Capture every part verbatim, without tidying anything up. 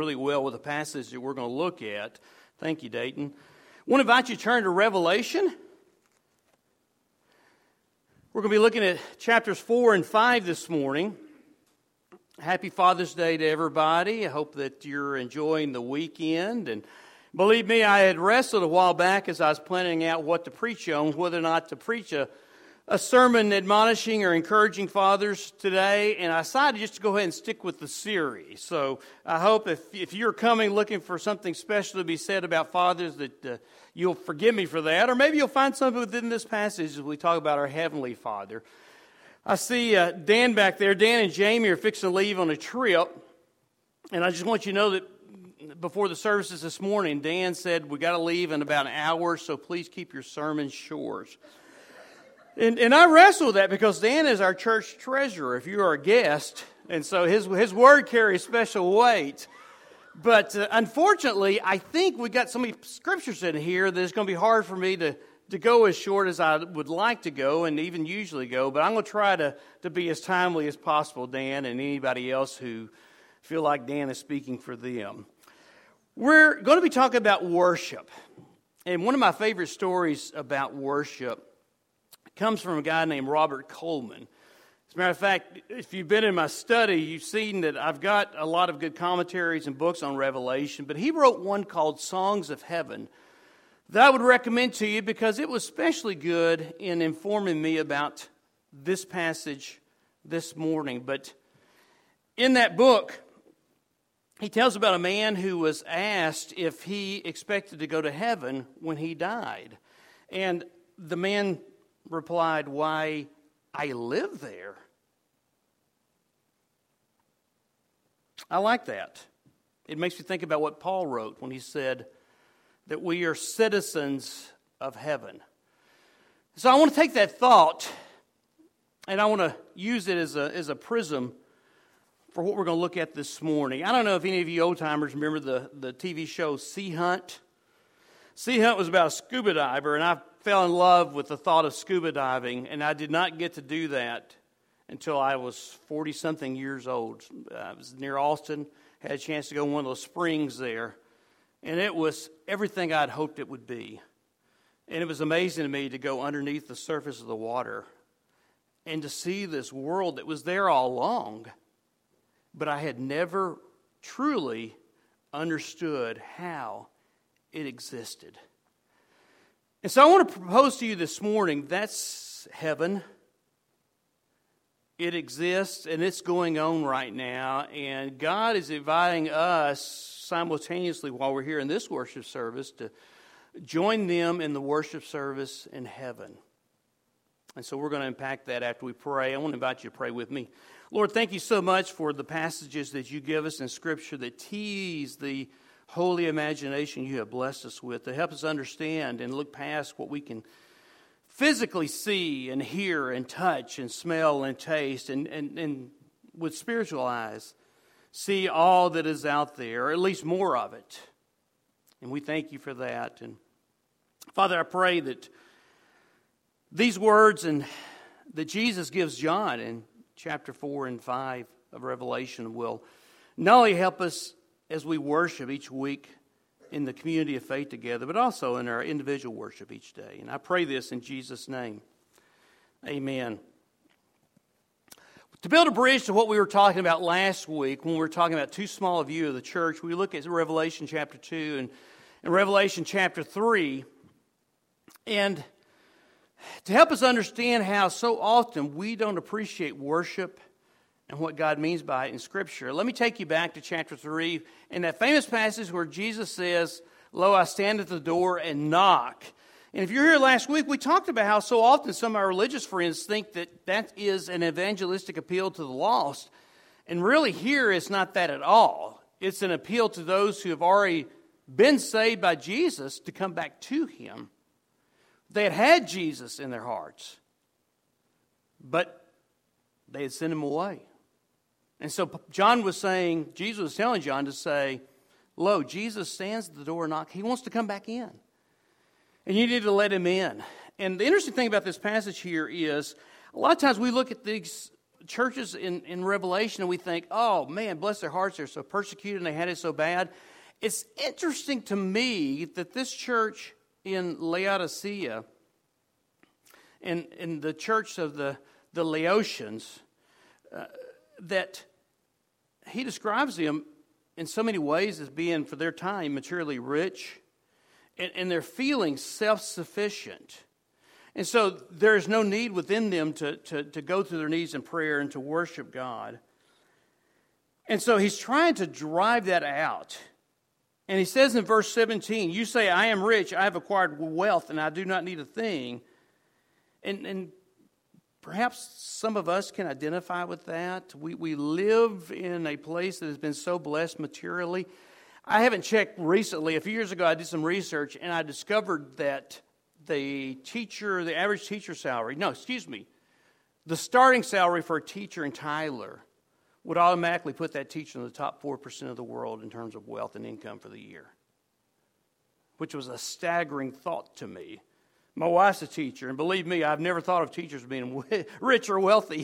really well with the passage that we're going to look at. Thank you, Dayton. I want to invite you to turn to Revelation. We're going to be looking at chapters four and five this morning. Happy Father's Day to everybody. I hope that you're enjoying the weekend. And believe me, I had wrestled a while back as I was planning out what to preach on, whether or not to preach a, a sermon admonishing or encouraging fathers today. And I decided just to go ahead and stick with the series. So I hope if, if you're coming looking for something special to be said about fathers, that uh, you'll forgive me for that. Or maybe you'll find something within this passage as we talk about our Heavenly Father. I see uh, Dan back there. Dan and Jamie are fixing to leave on a trip. And I just want you to know that before the services this morning, Dan said we got to leave in about an hour, so please keep your sermons short. And, and I wrestle with that because Dan is our church treasurer, if you are a guest. And so his, his word carries special weight. But uh, unfortunately, I think we got so many scriptures in here that it's going to be hard for me to, to go as short as I would like to go and even usually go. But I'm going to try to, to be as timely as possible, Dan, and anybody else who feel like Dan is speaking for them. We're going to be talking about worship. And one of my favorite stories about worship comes from a guy named Robert Coleman. As a matter of fact, if you've been in my study, you've seen that I've got a lot of good commentaries and books on Revelation, but he wrote one called Songs of Heaven that I would recommend to you because it was especially good in informing me about this passage this morning. But in that book, he tells about a man who was asked if he expected to go to heaven when he died. And the man replied, "Why, I live there." I like that. It makes me think about what Paul wrote when he said that we are citizens of heaven. So I want to take that thought and I want to use it as a, as a prism for what we're going to look at this morning. I don't know if any of you old-timers remember the, the T V show Sea Hunt. Sea Hunt was about a scuba diver, and I fell in love with the thought of scuba diving, and I did not get to do that until I was forty-something years old. I was near Austin, had a chance to go to one of those springs there, and it was everything I'd hoped it would be. And it was amazing to me to go underneath the surface of the water and to see this world that was there all along, but I had never truly understood how it existed. And so I want to propose to you this morning, that's heaven. It exists, and it's going on right now, and God is inviting us simultaneously while we're here in this worship service to join them in the worship service in heaven. And so we're going to unpack that after we pray. I want to invite you to pray with me. Lord, thank you so much for the passages that you give us in Scripture that tease the holy imagination you have blessed us with, to help us understand and look past what we can physically see and hear and touch and smell and taste, and, and, and with spiritual eyes see all that is out there, or at least more of it. And we thank you for that. And Father, I pray that these words and that Jesus gives John in chapter four and five of Revelation will not only help us as we worship each week in the community of faith together, but also in our individual worship each day. And I pray this in Jesus' name. Amen. To build a bridge to what we were talking about last week, when we were talking about too small a view of the church, we look at Revelation chapter two and, and Revelation chapter three. And to help us understand how so often we don't appreciate worship and what God means by it in Scripture, let me take you back to chapter three, in that famous passage where Jesus says, "Lo, I stand at the door and knock." And if you're here last week, we talked about how so often some of our religious friends think that that is an evangelistic appeal to the lost. And really here it's not that at all. It's an appeal to those who have already been saved by Jesus to come back to Him. They had had Jesus in their hearts, but they had sent Him away. And so John was saying, Jesus was telling John to say, "Lo, Jesus stands at the door and knocks. He wants to come back in. And you need to let Him in." And the interesting thing about this passage here is, a lot of times we look at these churches in, in Revelation, and we think, oh, man, bless their hearts, they're so persecuted and they had it so bad. It's interesting to me that this church in Laodicea, in, in the church of the, the Laodiceans, uh, that he describes them in so many ways as being, for their time, materially rich, and, and they're feeling self-sufficient. And so there's no need within them to, to, to go to their knees in prayer and to worship God. And so he's trying to drive that out. And he says in verse seventeen, you say, I am rich, I have acquired wealth, and I do not need a thing. And, and perhaps some of us can identify with that. We, we live in a place that has been so blessed materially. I haven't checked recently. A few years ago, I did some research, and I discovered that the teacher, the average teacher salary, no, excuse me, the starting salary for a teacher in Tyler would automatically put that teacher in the top four percent of the world in terms of wealth and income for the year, which was a staggering thought to me. My wife's a teacher, and believe me, I've never thought of teachers being rich or wealthy.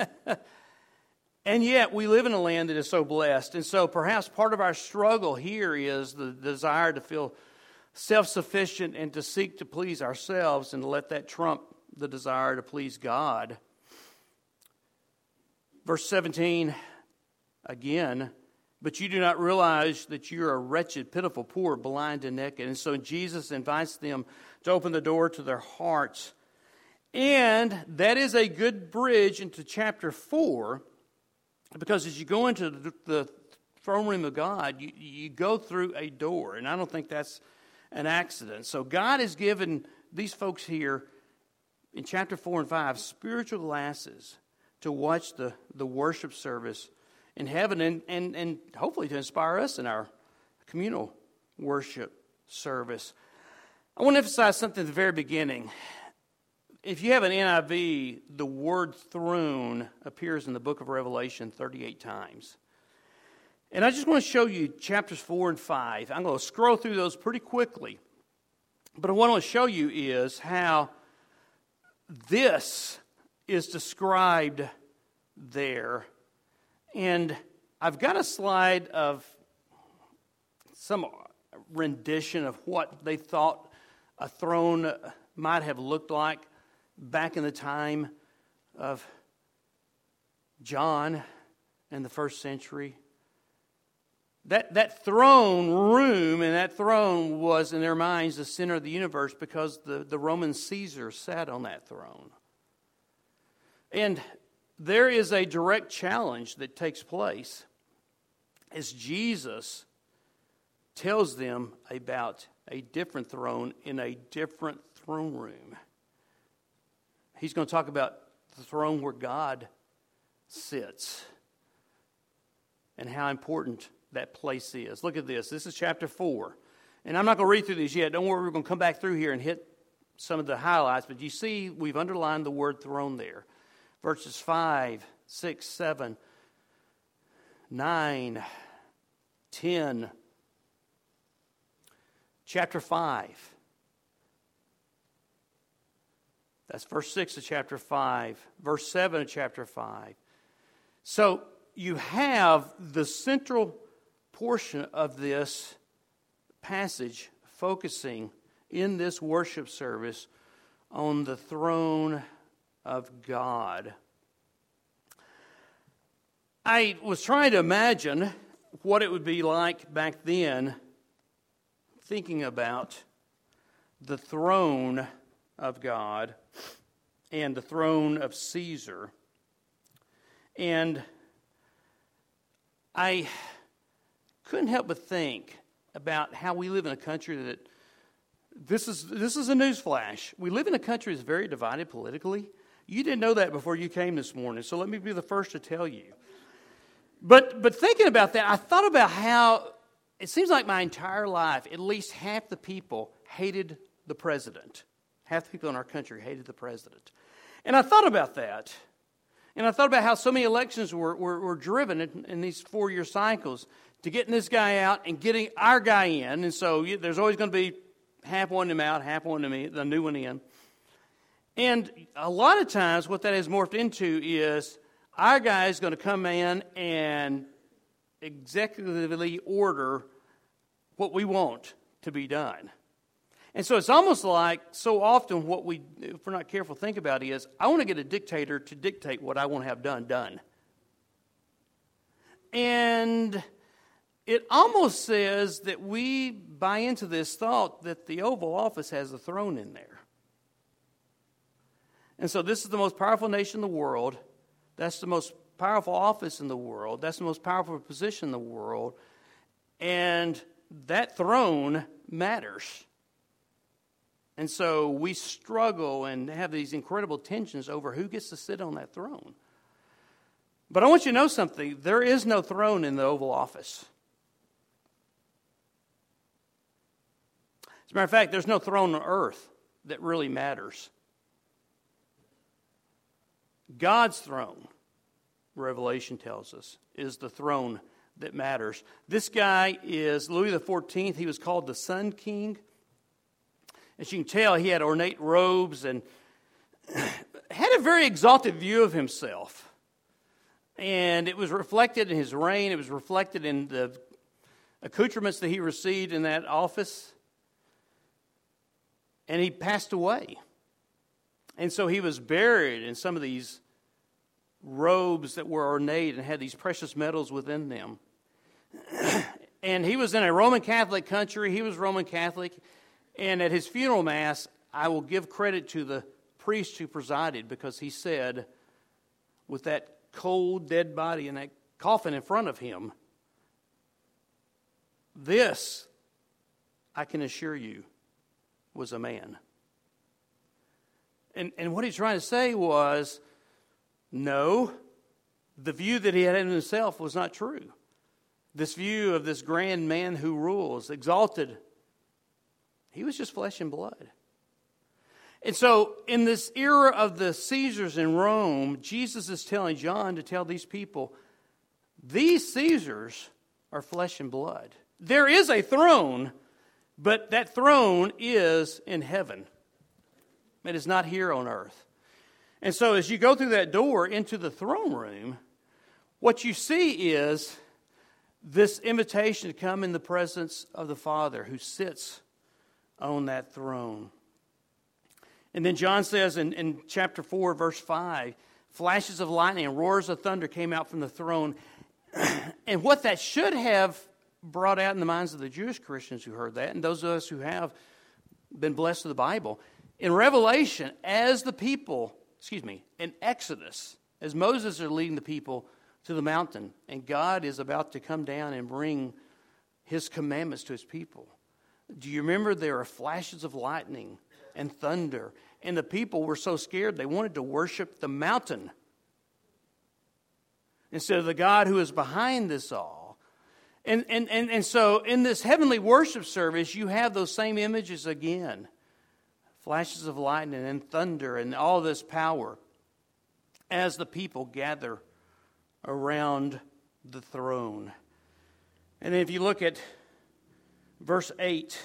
And yet, we live in a land that is so blessed. And so perhaps part of our struggle here is the desire to feel self-sufficient and to seek to please ourselves and to let that trump the desire to please God. Verse seventeen, again, but you do not realize that you are wretched, pitiful, poor, blind, and naked. And so Jesus invites them to open the door to their hearts. And that is a good bridge into chapter four, because as you go into the, the throne room of God, you, you go through a door. And I don't think that's an accident. So God has given these folks here in chapter four and five spiritual glasses to watch the, the worship service in heaven and, and, and hopefully to inspire us in our communal worship service. I want to emphasize something at the very beginning. If you have an N I V, the word throne appears in the book of Revelation thirty-eight times. And I just want to show you chapters four and five. I'm going to scroll through those pretty quickly. But what I want to show you is how this is described there. And I've got a slide of some rendition of what they thought a throne might have looked like back in the time of John in the first century. That, that throne room and that throne was in their minds the center of the universe because the, the Roman Caesar sat on that throne. And there is a direct challenge that takes place as Jesus tells them about a different throne in a different throne room. He's going to talk about the throne where God sits and how important that place is. Look at this. This is chapter four. And I'm not going to read through these yet. Don't worry, we're going to come back through here and hit some of the highlights. But you see, we've underlined the word throne there. Verses five, six, seven, nine, ten. Chapter five. That's verse six of chapter five. Verse seven of chapter five. So you have the central portion of this passage focusing in this worship service on the throne of God. I was trying to imagine what it would be like back then, thinking about the throne of God and the throne of Caesar. And I couldn't help but think about how we live in a country that, this is this is a newsflash. We live in a country that's very divided politically. You didn't know that before you came this morning, so let me be the first to tell you. But but thinking about that, I thought about how it seems like my entire life, at least half the people hated the president. Half the people in our country hated the president. And I thought about that. And I thought about how so many elections were, were, were driven in, in these four-year cycles to getting this guy out and getting our guy in. And so you, there's always going to be half wanting him out, half wanting him in, the new one in. And a lot of times what that has morphed into is, our guy is going to come in and executively order what we want to be done. And so it's almost like so often what we, if we're not careful, think about is, I want to get a dictator to dictate what I want to have done, done. And it almost says that we buy into this thought that the Oval Office has a throne in there. And so this is the most powerful nation in the world. That's the most powerful office in the world. That's the most powerful position in the world. And that throne matters. And so we struggle and have these incredible tensions over who gets to sit on that throne. But I want you to know something. There is no throne in the Oval Office. As a matter of fact, there's no throne on earth that really matters. God's throne, Revelation tells us, is the throne that matters. This guy is Louis the fourteenth. He was called the Sun King. As you can tell, he had ornate robes and had a very exalted view of himself. And it was reflected in his reign. It was reflected in the accoutrements that he received in that office. And he passed away. And so he was buried in some of these robes that were ornate and had these precious metals within them. And he was in a Roman Catholic country. He was Roman Catholic. And at his funeral mass, I will give credit to the priest who presided, because he said, with that cold, dead body and that coffin in front of him, this, I can assure you, was a man. And, and what he's trying to say was, no, the view that he had in himself was not true. This view of this grand man who rules, exalted, he was just flesh and blood. And so in this era of the Caesars in Rome, Jesus is telling John to tell these people, these Caesars are flesh and blood. There is a throne, but that throne is in heaven. It is not here on earth. And so as you go through that door into the throne room, what you see is this invitation to come in the presence of the Father who sits on that throne. And then John says in, in chapter four, verse five, flashes of lightning and roars of thunder came out from the throne. And what that should have brought out in the minds of the Jewish Christians who heard that, and those of us who have been blessed with the Bible, in Revelation, as the people, excuse me, in Exodus, as Moses are leading the people to the mountain, and God is about to come down and bring His commandments to His people. Do you remember there are flashes of lightning and thunder, and the people were so scared they wanted to worship the mountain instead of the God who is behind this all. And, and, and, and so in this heavenly worship service, you have those same images again. Flashes of lightning and thunder and all this power as the people gather around the throne. And then if you look at verse eight,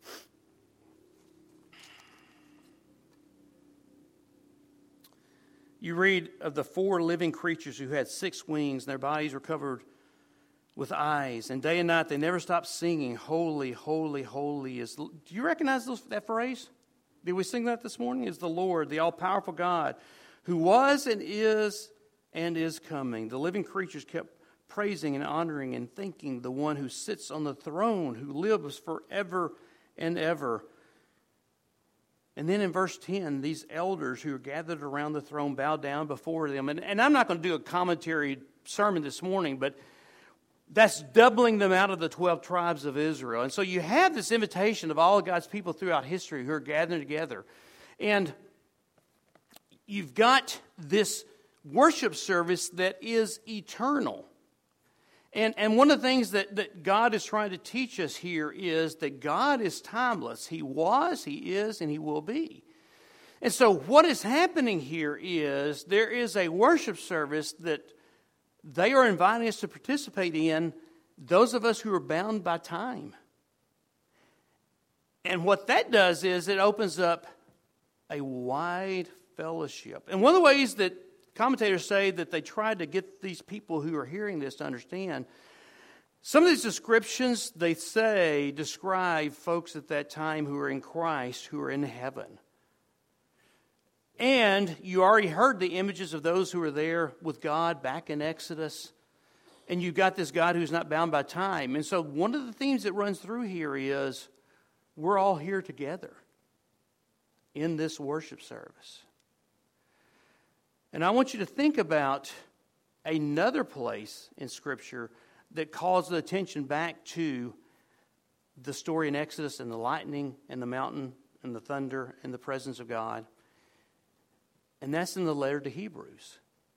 you read of the four living creatures who had six wings, and their bodies were covered with eyes. And day and night they never stopped singing, holy, holy, holy is... Do you recognize those, that phrase? Did we sing that this morning? Is the Lord, the all-powerful God, who was and is and is coming. The living creatures kept praising and honoring and thanking the one who sits on the throne, who lives forever and ever. And then in verse ten, these elders who are gathered around the throne bow down before them. And, and I'm not going to do a commentary sermon this morning, but that's doubling them out of the twelve tribes of Israel. And so you have this invitation of all of God's people throughout history who are gathering together. And you've got this worship service that is eternal. And, and one of the things that, that God is trying to teach us here is that God is timeless. He was, He is, and He will be. And so what is happening here is there is a worship service that they are inviting us to participate in, those of us who are bound by time. And what that does is it opens up a wide fellowship. And one of the ways that commentators say that they tried to get these people who are hearing this to understand. Some of these descriptions, they say, describe folks at that time who are in Christ, who are in heaven. And you already heard the images of those who are there with God back in Exodus. And you've got this God who's not bound by time. And so one of the themes that runs through here is we're all here together in this worship service. And I want you to think about another place in Scripture that calls the attention back to the story in Exodus and the lightning and the mountain and the thunder and the presence of God. And that's in the letter to Hebrews.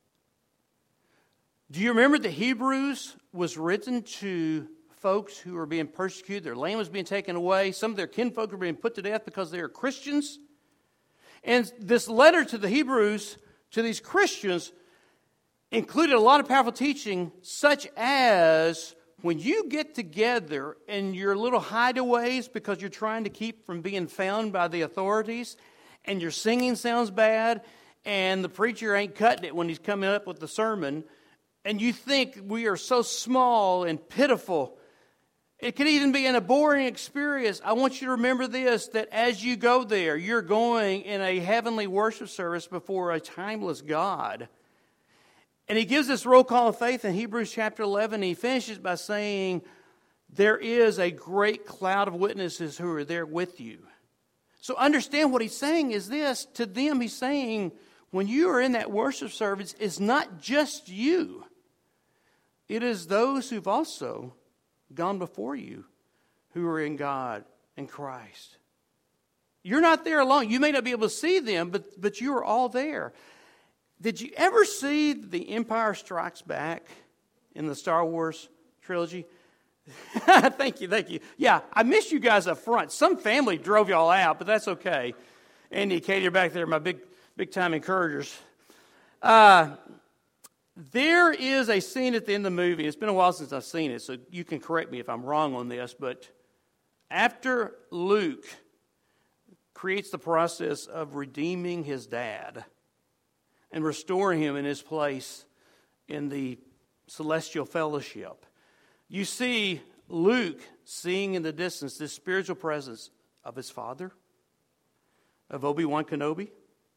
Do you remember that Hebrews was written to folks who were being persecuted? Their land was being taken away. Some of their kinfolk were being put to death because they were Christians. And this letter to the Hebrews, to these Christians, included a lot of powerful teaching, such as when you get together in your little hideaways because you're trying to keep from being found by the authorities, and your singing sounds bad, and the preacher ain't cutting it when he's coming up with the sermon, and you think we are so small and pitiful, it could even be in a boring experience. I want you to remember this, that as you go there, you're going in a heavenly worship service before a timeless God. And he gives this roll call of faith in Hebrews chapter eleven. He finishes by saying, there is a great cloud of witnesses who are there with you. So understand what he's saying is this. To them, he's saying, when you are in that worship service, it's not just you. It is those who've also gone before you who are in God and Christ. You're not there alone. You may not be able to see them, but, but you are all there. Did you ever see The Empire Strikes Back in the Star Wars trilogy? Thank you, thank you. Yeah, I missed you guys up front. Some family drove y'all out, but that's okay. Andy and Katie are back there, my big, big time encouragers. Uh, there is a scene at the end of the movie. It's been a while since I've seen it, so you can correct me if I'm wrong on this, but after Luke creates the process of redeeming his dad and restoring him in his place in the celestial fellowship, you see Luke seeing in the distance this spiritual presence of his father, of Obi-Wan Kenobi.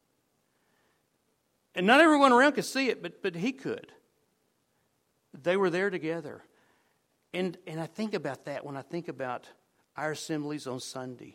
And not everyone around could see it, but, but he could. They were there together. And, and I think about that when I think about our assemblies on Sunday.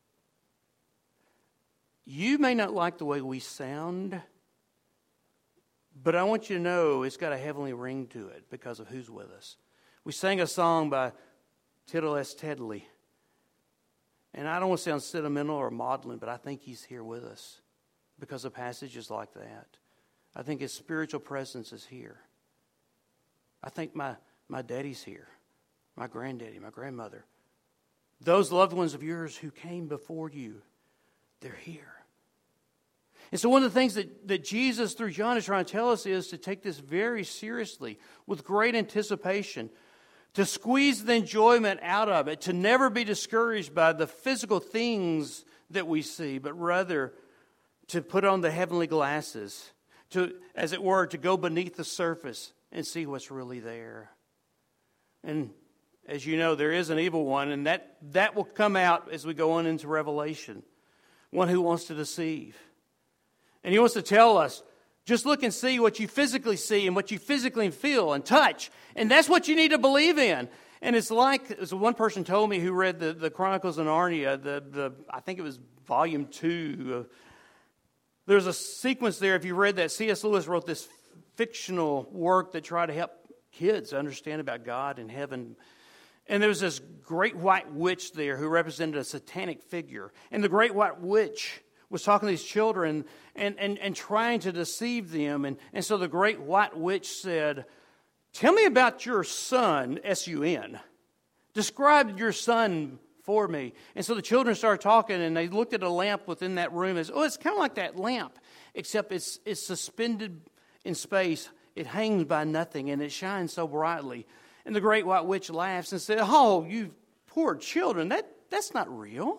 You may not like the way we sound, but I want you to know it's got a heavenly ring to it because of who's with us. We sang a song by Tittle S. Tedley. And I don't want to sound sentimental or maudlin, but I think he's here with us because of passages like that. I think his spiritual presence is here. I think my, my daddy's here, my granddaddy, my grandmother. Those loved ones of yours who came before you, they're here. And so one of the things that, that Jesus, through John, is trying to tell us is to take this very seriously, with great anticipation, to squeeze the enjoyment out of it, to never be discouraged by the physical things that we see, but rather to put on the heavenly glasses, to, as it were, to go beneath the surface and see what's really there. And as you know, there is an evil one, and that, that will come out as we go on into Revelation. One who wants to deceive. And he wants to tell us, just look and see what you physically see and what you physically feel and touch. And that's what you need to believe in. And it's like, as one person told me who read the, the Chronicles of Narnia, the, the I think it was volume two. Uh, there's a sequence there, if you read that, C S Lewis wrote this fictional work that tried to help kids understand about God and heaven. And there was this great white witch there who represented a satanic figure. And the great white witch was talking to these children and, and, and trying to deceive them. And, and so the great white witch said, tell me about your son, S U N. Describe your son for me. And so the children started talking, and they looked at a lamp within that room and said, oh, it's kind of like that lamp, except it's it's suspended in space. It hangs by nothing, and it shines so brightly. And the great white witch laughs and said, oh, you poor children, that, that's not real.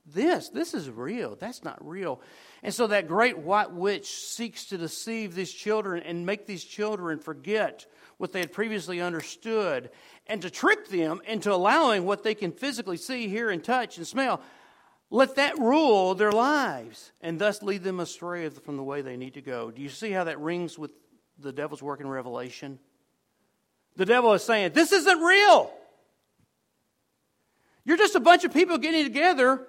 this, this is real. That's not real. And so that great white witch seeks to deceive these children and make these children forget what they had previously understood, and to trick them into allowing what they can physically see, hear, and touch and smell. Let that rule their lives and thus lead them astray from the way they need to go. Do you see how that rings with the devil's work in Revelation? The devil is saying, this isn't real. You're just a bunch of people getting together.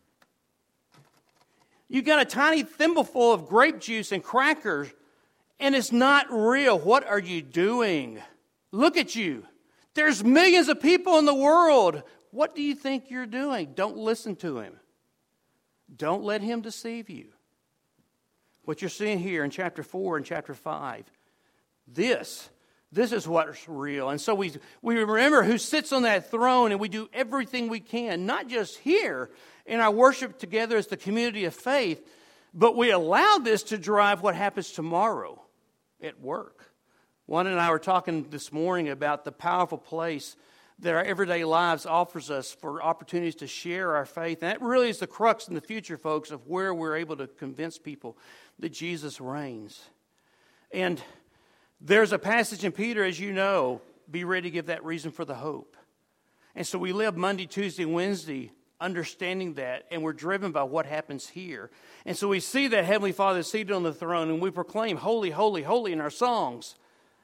You've got a tiny thimbleful of grape juice and crackers, and it's not real. What are you doing? Look at you. There's millions of people in the world. What do you think you're doing? Don't listen to him. Don't let him deceive you. What you're seeing here in chapter four and chapter five, this, this is what's real. And so we, we remember who sits on that throne, and we do everything we can, not just here in our worship together as the community of faith, but we allow this to drive what happens tomorrow at work. Juan and I were talking this morning about the powerful place that our everyday lives offers us for opportunities to share our faith. And that really is the crux in the future, folks, of where we're able to convince people that Jesus reigns. And there's a passage in Peter, as you know, be ready to give that reason for the hope. And so we live Monday, Tuesday, Wednesday understanding that, and we're driven by what happens here. And so we see that Heavenly Father seated on the throne, and we proclaim, holy, holy, holy in our songs.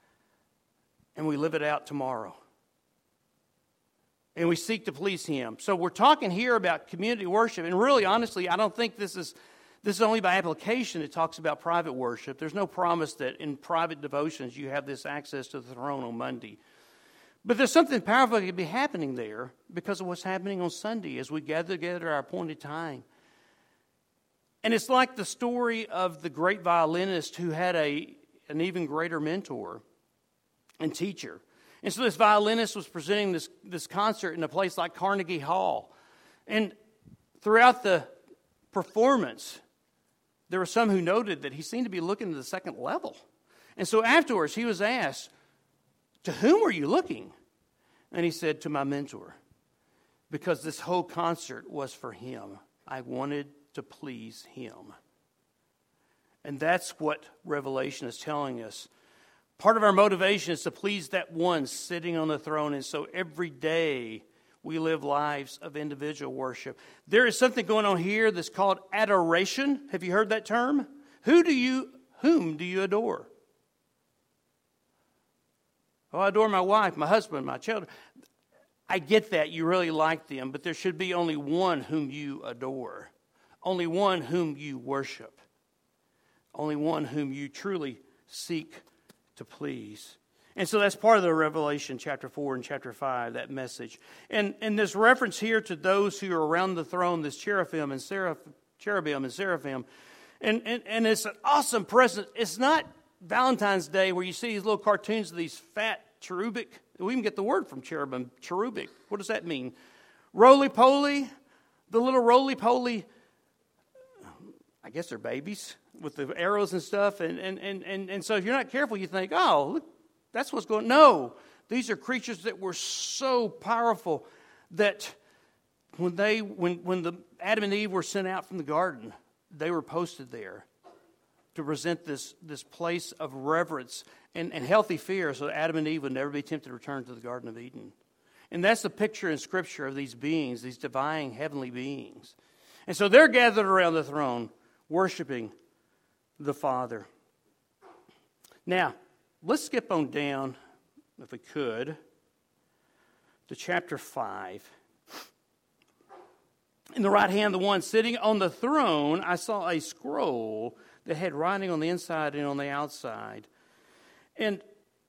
And we live it out tomorrow. And we seek to please Him. So we're talking here about community worship. And really, honestly, I don't think this is this is only by application it talks about private worship. There's no promise that in private devotions you have this access to the throne on Monday. But there's something powerful that could be happening there because of what's happening on Sunday as we gather together at our appointed time. And it's like the story of the great violinist who had a an even greater mentor and teacher. And so this violinist was presenting this, this concert in a place like Carnegie Hall. And throughout the performance, there were some who noted that he seemed to be looking to the second level. And so afterwards, he was asked, to whom were you looking? And he said, to my mentor, because this whole concert was for him. I wanted to please him. And that's what Revelation is telling us. Part of our motivation is to please that one sitting on the throne. And so every day we live lives of individual worship. There is something going on here that's called adoration. Have you heard that term? Who do you, whom do you adore? Oh, I adore my wife, my husband, my children. I get that. You really like them. But there should be only one whom you adore. Only one whom you worship. Only one whom you truly seek to please. And so that's part of the Revelation chapter four and chapter five, that message. And, and this reference here to those who are around the throne, this cherubim and seraph, cherubim and seraphim. And, and, and it's an awesome present. It's not Valentine's Day where you see these little cartoons of these fat cherubic. We even get the word from cherubim, cherubic. What does that mean? Roly-poly, the little roly-poly, I guess they're babies with the arrows and stuff. And, and, and, and, and so if you're not careful, you think, oh, look, that's what's going on. No, these are creatures that were so powerful that when they, when, when the Adam and Eve were sent out from the garden, they were posted there to present this, this place of reverence and, and healthy fear so that Adam and Eve would never be tempted to return to the Garden of Eden. And that's the picture in Scripture of these beings, these divine heavenly beings. And so they're gathered around the throne, worshiping the Father. Now, let's skip on down, if we could, to chapter five. In the right hand, the one sitting on the throne, I saw a scroll that had writing on the inside and on the outside. And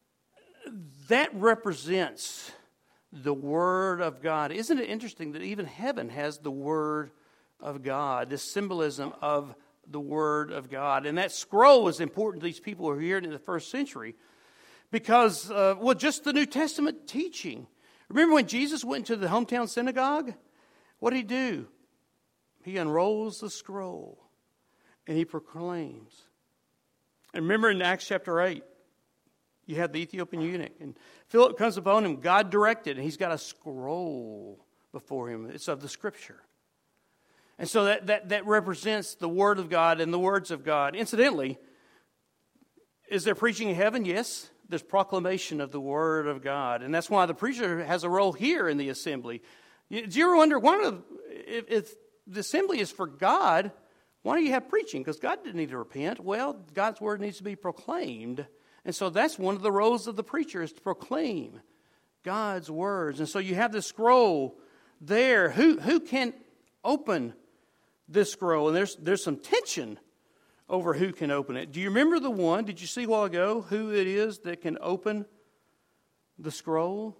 that represents the Word of God. Isn't it interesting that even heaven has the Word of God, this symbolism of the Word of God? And that scroll was important to these people who were here in the first century because, uh, well, just the New Testament teaching. Remember when Jesus went into the hometown synagogue? What did he do? He unrolls the scroll and he proclaims. And remember in Acts chapter eight, you have the Ethiopian eunuch, and Philip comes upon him, God directed, and he's got a scroll before him. It's of the Scripture. And so that, that, that represents the Word of God and the words of God. Incidentally, is there preaching in heaven? Yes. There's proclamation of the Word of God. And that's why the preacher has a role here in the assembly. Do you ever wonder, one of, if, if the assembly is for God, why do you have preaching? Because God didn't need to repent. Well, God's Word needs to be proclaimed. And so that's one of the roles of the preacher, is to proclaim God's words. And so you have this scroll there. Who, who can open this scroll? And there's, there's some tension over who can open it. Do you remember the one, did you see a while ago who it is that can open the scroll?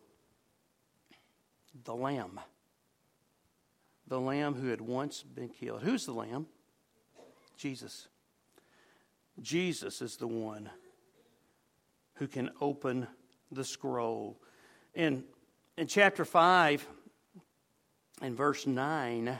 The Lamb. The Lamb who had once been killed. Who's the Lamb? Jesus. Jesus is the one who can open the scroll. In, in chapter five, in verse nine,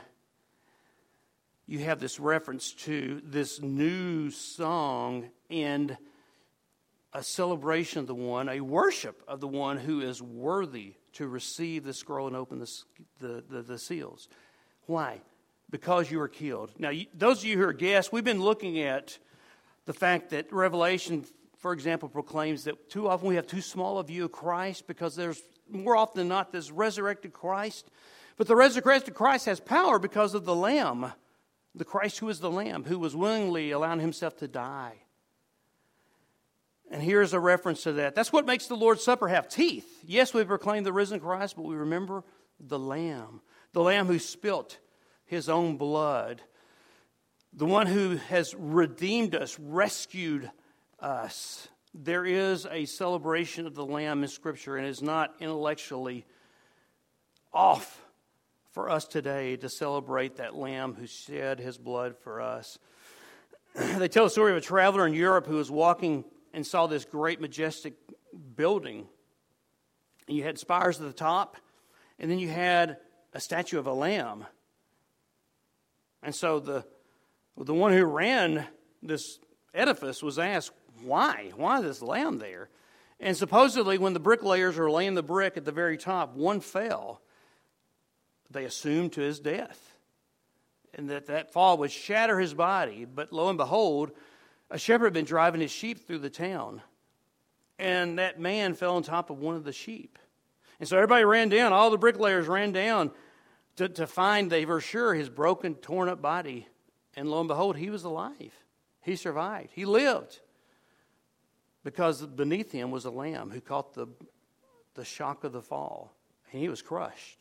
you have this reference to this new song and a celebration of the one, a worship of the one who is worthy to receive the scroll and open the, the, the, the seals. Why? Because you were killed. Now, you, those of you who are guests, we've been looking at the fact that Revelation, for example, proclaims that too often we have too small a view of Christ because there's more often than not this resurrected Christ. But the resurrected Christ has power because of the Lamb. The Christ who is the Lamb, who was willingly allowing himself to die. And here's a reference to that. That's what makes the Lord's Supper have teeth. Yes, we proclaim the risen Christ, but we remember the Lamb. The Lamb who spilt his own blood. The one who has redeemed us, rescued us. There is a celebration of the Lamb in Scripture, and it is not intellectually off for us today to celebrate that Lamb who shed his blood for us. They tell the story of a traveler in Europe who was walking and saw this great majestic building. And you had spires at the top, and then you had a statue of a lamb. And so the, the one who ran this edifice was asked, why? Why this lamb there? And supposedly when the bricklayers were laying the brick at the very top, one fell. They assumed to his death, and that that fall would shatter his body. But lo and behold, a shepherd had been driving his sheep through the town, and that man fell on top of one of the sheep. And so everybody ran down, all the bricklayers ran down to, to find, they were sure, his broken, torn up body. And lo and behold, he was alive. He survived. He lived. Because beneath him was a lamb who caught the, the shock of the fall, and he was crushed.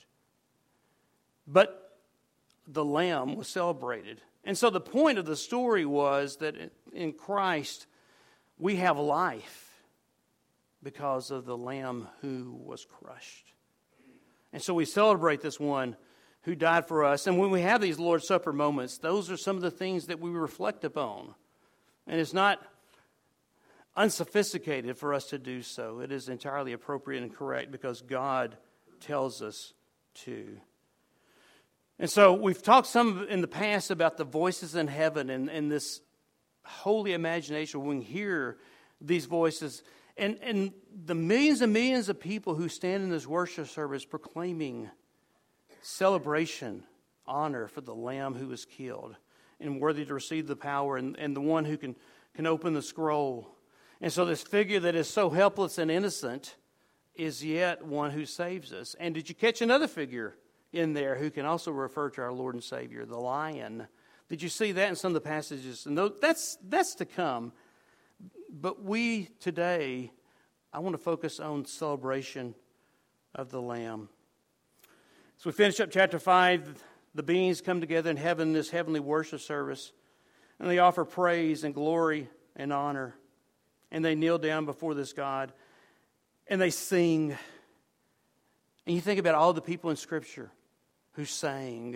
But the Lamb was celebrated. And so the point of the story was that in Christ we have life because of the Lamb who was crushed. And so we celebrate this one who died for us. And when we have these Lord's Supper moments, those are some of the things that we reflect upon. And it's not unsophisticated for us to do so. It is entirely appropriate and correct because God tells us to. And so we've talked some in the past about the voices in heaven and, and this holy imagination when we hear these voices. And, and the millions and millions of people who stand in this worship service proclaiming celebration, honor for the Lamb who was killed and worthy to receive the power and, and the one who can, can open the scroll. And so this figure that is so helpless and innocent is yet one who saves us. And did you catch another figure in there who can also refer to our Lord and Savior, the lion? Did you see that in some of the passages? And that's that's to come. But we today, I want to focus on celebration of the Lamb. So we finish up chapter five. The beings come together in heaven, this heavenly worship service, and they offer praise and glory and honor. And they kneel down before this God, and they sing. And you think about all the people in Scripture who sang.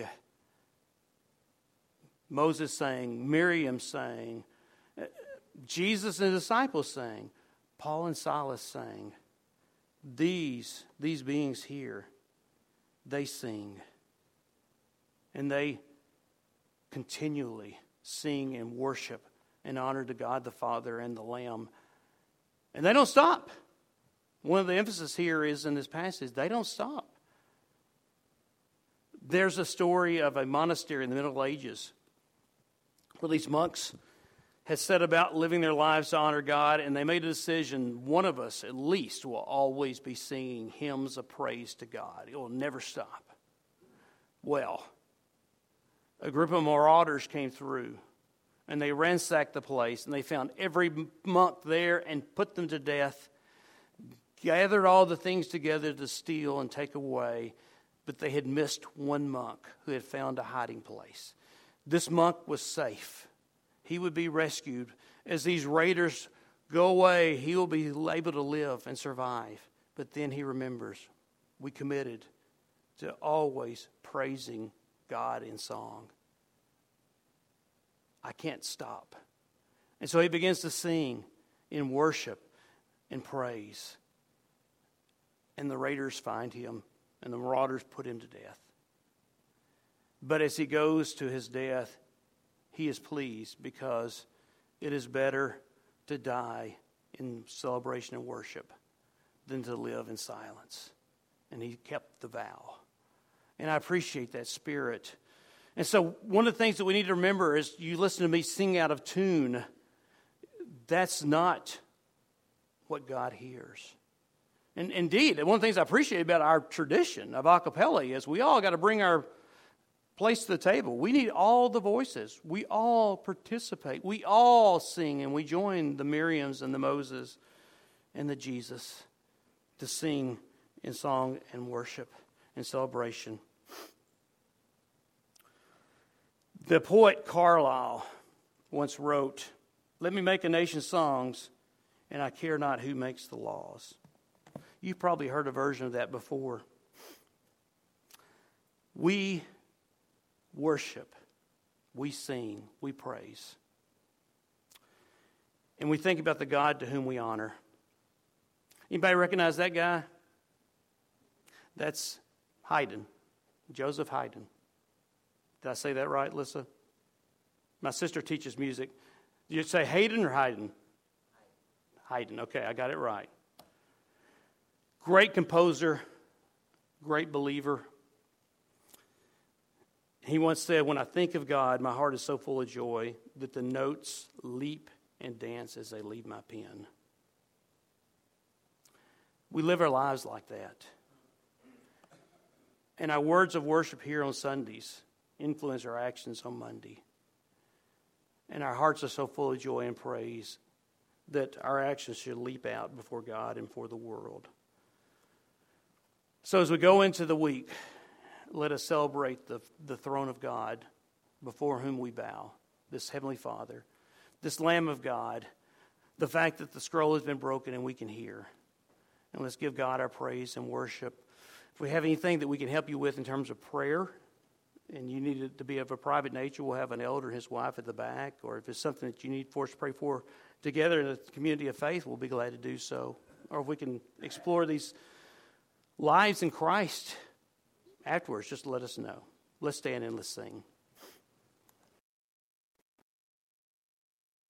Moses sang, Miriam sang, Jesus and the disciples sang, Paul and Silas sang. These, these beings here, they sing. And they continually sing and worship and honor to God the Father and the Lamb. And they don't stop. One of the emphasis here is in this passage, they don't stop. There's a story of a monastery in the Middle Ages where these monks had set about living their lives to honor God, and they made a decision, one of us at least will always be singing hymns of praise to God. It will never stop. Well, a group of marauders came through, and they ransacked the place, and they found every monk there and put them to death, gathered all the things together to steal and take away, but they had missed one monk who had found a hiding place. This monk was safe. He would be rescued. As these raiders go away, he will be able to live and survive. But then he remembers, we committed to always praising God in song. I can't stop. And so he begins to sing in worship and praise. And the raiders find him, and the marauders put him to death. But as he goes to his death, he is pleased because it is better to die in celebration and worship than to live in silence. And he kept the vow. And I appreciate that spirit. And so one of the things that we need to remember is you listen to me sing out of tune. That's not what God hears. And indeed, one of the things I appreciate about our tradition of a cappella is we all got to bring our place to the table. We need all the voices. We all participate. We all sing, and we join the Miriams and the Moses and the Jesus to sing in song and worship and celebration. The poet Carlyle once wrote, "Let me make a nation songs, and I care not who makes the laws." You've probably heard a version of that before. We worship, we sing, we praise. And we think about the God to whom we honor. Anybody recognize that guy? That's Haydn, Joseph Haydn. Did I say that right, Lissa? My sister teaches music. Did you say Haydn or Haydn? Haydn, okay, I got it right. Great composer, great believer. He once said, "When I think of God, my heart is so full of joy that the notes leap and dance as they leave my pen." We live our lives like that. And our words of worship here on Sundays influence our actions on Monday. And our hearts are so full of joy and praise that our actions should leap out before God and for the world. So as we go into the week, let us celebrate the, the throne of God before whom we bow, this Heavenly Father, this Lamb of God, the fact that the scroll has been broken and we can hear. And let's give God our praise and worship. If we have anything that we can help you with in terms of prayer, and you need it to be of a private nature, we'll have an elder and his wife at the back. Or if it's something that you need for us to pray for together in a community of faith, we'll be glad to do so. Or if we can explore these lives in Christ afterwards, just let us know. Let's stand and let's sing.